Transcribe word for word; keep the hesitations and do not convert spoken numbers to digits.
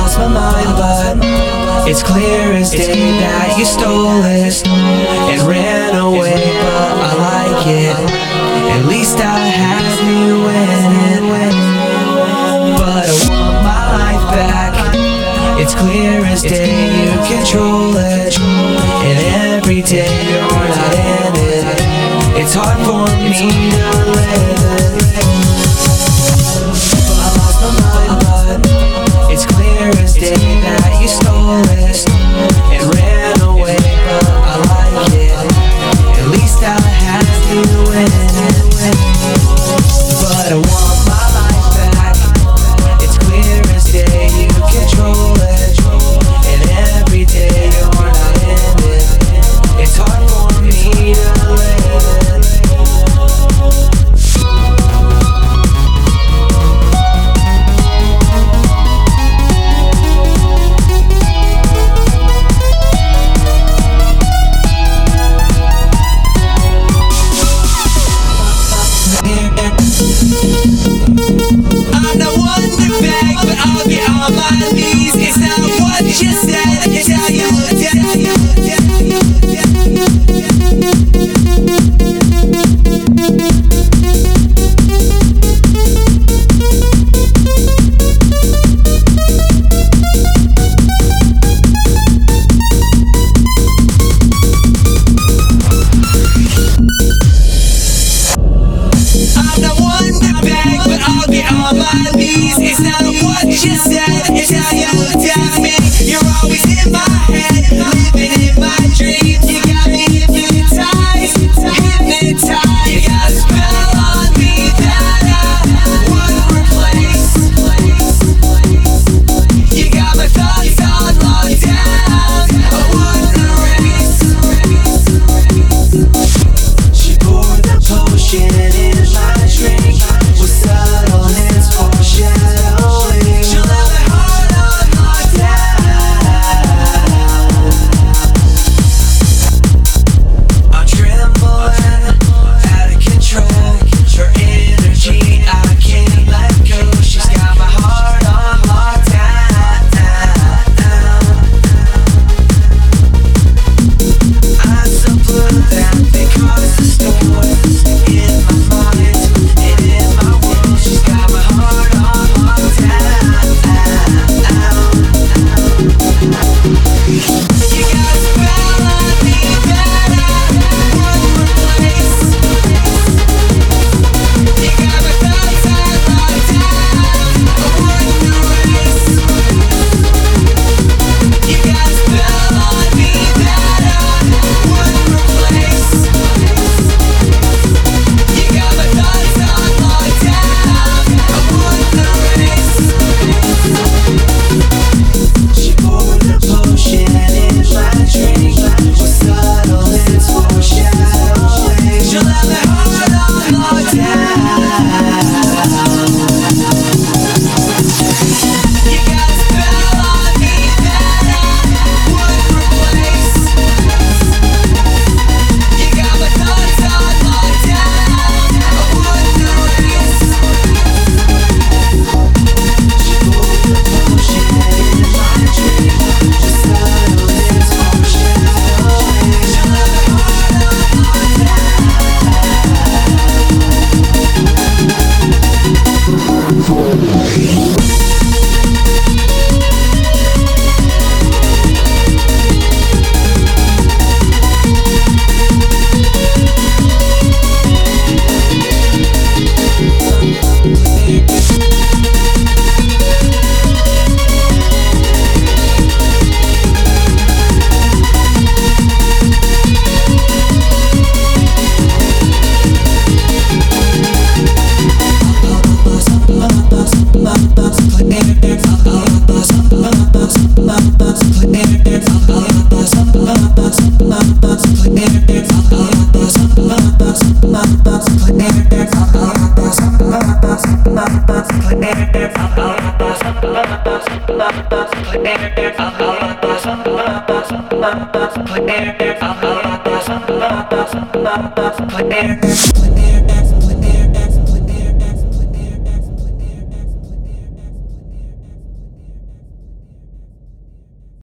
lost my mind, but it's clear as day that you stole it and ran away, but I like it. At least I had you in it. But I want my life back. It's clear as day you control it, and every day you're not in it. It's hard for me to live. I lost my mind, but it's clear as day that you stole it and ran away, but I like it. At least I had you in it. But I want my life back. It's clear as day you control it, and every day you're not in it. It's hard for me to live. I'm not one to beg, but I'll get on my knees. It's not what you said, it's how you looked at me. I'm not one to beg, but I'll get on my knees. It's not what you said, it's how you looked at me. You're always in my head, living in my dreams. You got me hypnotized, hypnotized. You got a spell on me that I wouldn't replace. You got my thoughts on lockdown, I wouldn't erase. She poured the potion in my drink with subtle hints foreshadowing. She'll have my heart on lockdown. I'm trembling, out of control. Her energy I can't let go. She's got my heart on lockdown. Eyes so blue that they cause the storms in my mind and in my world. She's got my heart on lockdown. You got a spell on me that I wouldn't replace. You got my thoughts on lockdown, I wouldn't erase. You got a spell on me that I wouldn't replace. You got my thoughts on lockdown, I wouldn't erase. She poured the potion in my drink with subtle hints foreshadowing. She'll have my heart on lockdown. You got a spell on me that I wouldn't replace. You got my thoughts on lockdown, I wouldn't erase. She poured the potion in my drink with subtle hints foreshadowing. She'll have my heart on lockdown. Clear.